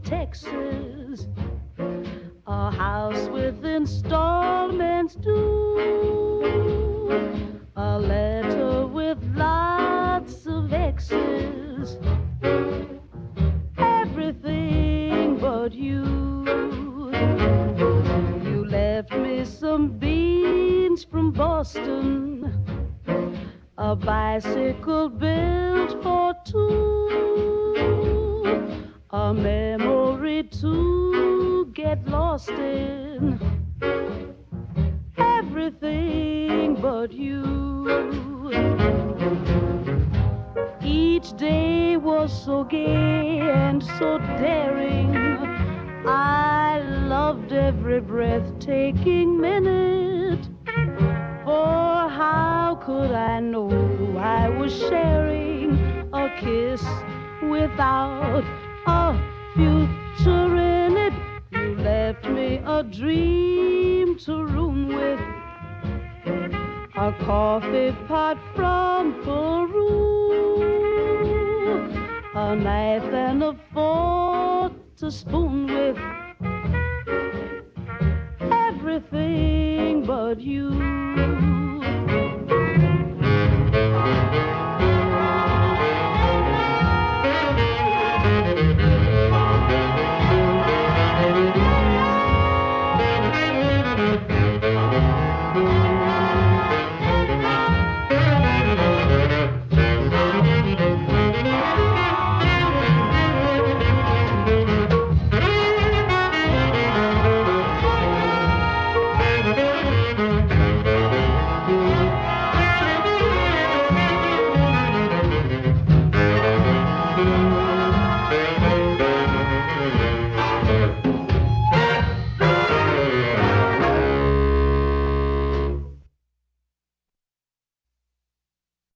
Texas, a house with installments due, a letter with lots of X's, everything but you. You left me some beans from Boston, a bicycle built for two, a memory to get lost in, everything but you. Each day was so gay and so daring, I loved every breathtaking minute. For how could I know I was sharing a kiss without a future in it? You left me a dream to room with, a coffee pot from Peru, a knife and a fork to spoon with, everything but you.